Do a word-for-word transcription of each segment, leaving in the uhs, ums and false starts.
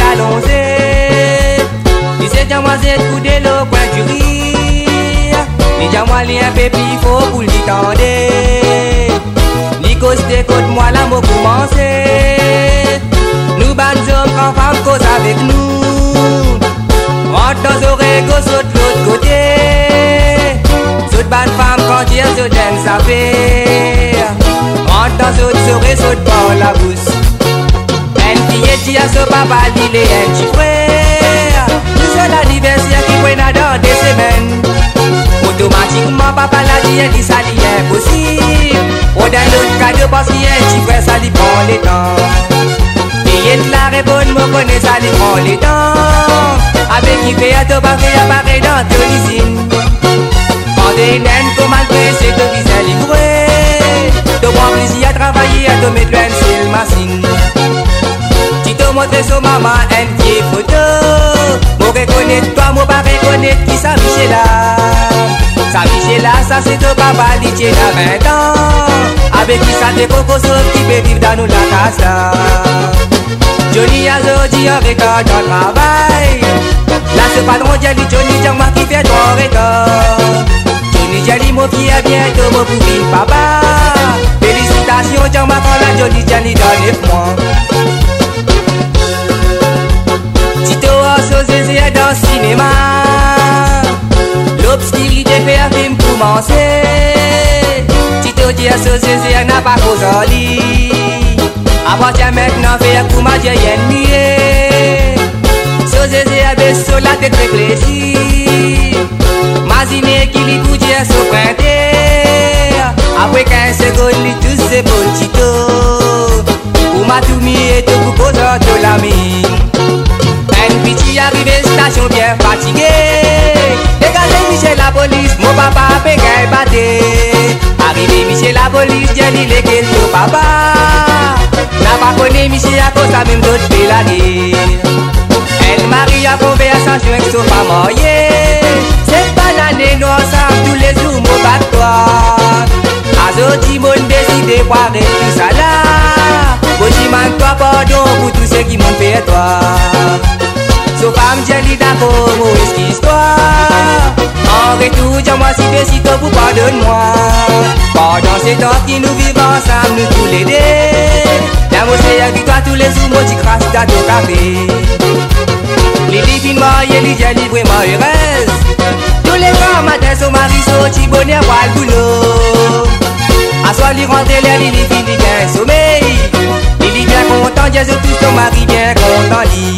allongé. Il s'est déjà moi c'est coup de l'eau coin du rire. Il déjà moi li un peu plus fort pour lui tendre. Li costé côte moi la mot commencer. Nous ban hommes quand femme cause avec nous. Rentre dans oreilles go saute l'autre côté. Saute ban femme quand dire saute aime sa fait. Rentre dans saute oreilles saute par la bouche. Un fille dit à ce papa il est un petit frère. Nous sommes l'anniversaire qui prend dans des semaines. Automatiquement papa l'a dit elle dit ça dit impossible. On donne l'autre cadeau parce qu'il y a un petit frère ça lui prend le temps. Et il la répond me connaît ça lui prend le temps. Avec qui fait à te baver à pareil dans ton usine. Quand des naines commandent c'est de viser livré. De prendre plaisir à travailler à te mettre un seul machine. Tu te montres sur maman un vieille photo. Moi reconnaître toi, moi pas reconnaître qui ça Michela. Ça Michela, ça c'est ton papa, il tient à vingt ans. Avec qui ça des cocos qui peut vivre dans nous la casse là. Johnny a dit avec toi dans le travail. Là ce patron dit Johnny dit moi qui fait ton record. Johnny dit mon fils est bientôt mon poupine papa. Félicitations Jean ma quand la Johnny Johnny dans neuf mois. Tito a sauté dans le cinéma. L'obscurité fait un film pour commencer. Tito dit à sauté n'a pas cause en lit. Avant tiens maintenant fait un coup ma vieille ennemie. Sauté a baissé la tête réfléchie. Mazine qui lui bouge à se prêter. Après quinze secondes, il tous ses beaux Tito. Pour ma tout mis et tout pour cause de l'ami. Un petit arrivé station bien fatigué. Dégagez Michel la police, mon papa a fait qu'elle battait. Arrivé Michel la police, j'ai dit les questions papa. N'a pas connu Michel à cause de même d'autres fait la guerre. Elle marie à conversation avec son femme. C'est pas l'année noire, ça tous les jours mon battoir. Azoti mon décidé pour arrêter tout ça là. Boti man toi pardon pour tous ceux qui m'ont fait toi. So femme j'ai d'accord, moi excuse-toi. En retour, dis-moi si t'es si tôt pour pardonne-moi. Pendant ces temps qui nous vivons ensemble, nous tous les deux. La mossée avec toi tous les jours, moi tu crasses dans ton café. Lili fin mariée, Lili est vraiment heureuse. Tous les grands matins, son mari sorti bonheur pour le boulot. A soir, lui rentrer l'air, Lili fin dit bien sommeil. Lili bien content, Jésus tout son mari bien content lit.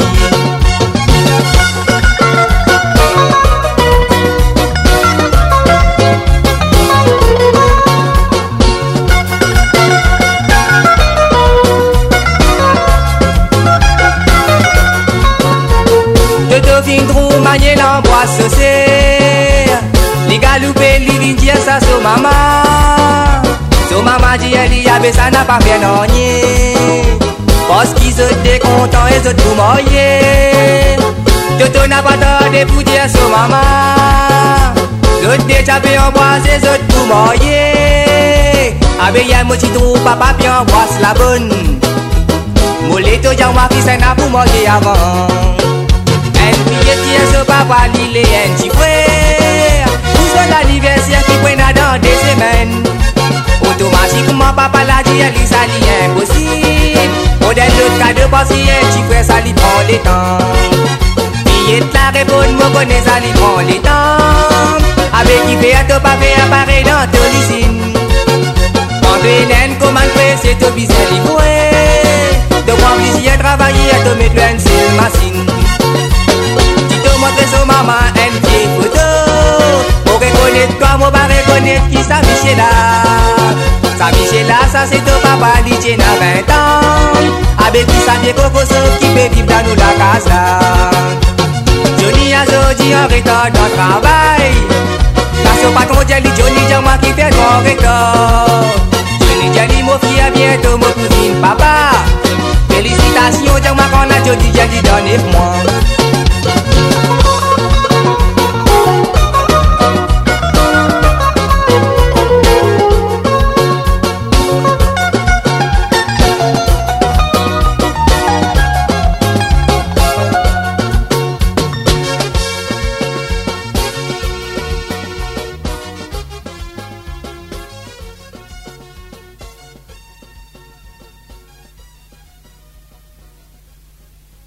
Fin trou manier l'embrasse c'est. Les galoupés, les vins dire ça sur maman. Sur maman dit elle y avait ça n'a pas fait non. Parce qu'ils étaient contents et ils tout moyés. Toto n'a pas tardé pour dire sur maman. L'autre déjà fait embrasser, ils tout moyés. Avec y'a mon petit trou, papa bien embrasse la bonne. Moleto y'a ma fille, ça n'a pas manger avant. Un billet qui est papa, il est un petit frère. Pour son anniversaire qui prend dans des semaines. Automatiquement papa l'a dit, elle ça lui impossible. On donne l'autre cadeau parce qu'il y a un petit frère, ça lui prend le temps. Billet la répond, me connaît, ça lui prend le temps. Avec qui fait à te pas faire appareil dans ton usine. Quand tu es une commande pressée, tu bises livré. De prendre plaisir à travailler, à te mettre une seule machine. Montre son maman un petit photo. Pour reconnaître toi, moi pas reconnaître qui ça Michela. Ça Michela, ça c'est ton papa, il tient à vingt ans. Avec qui ça vient coco qui peut vivre dans nous la case là. Johnny a dit en retard dans le travail. Quand son patron dit Johnny, dis moi qui fait ton record. Johnny dit mon fils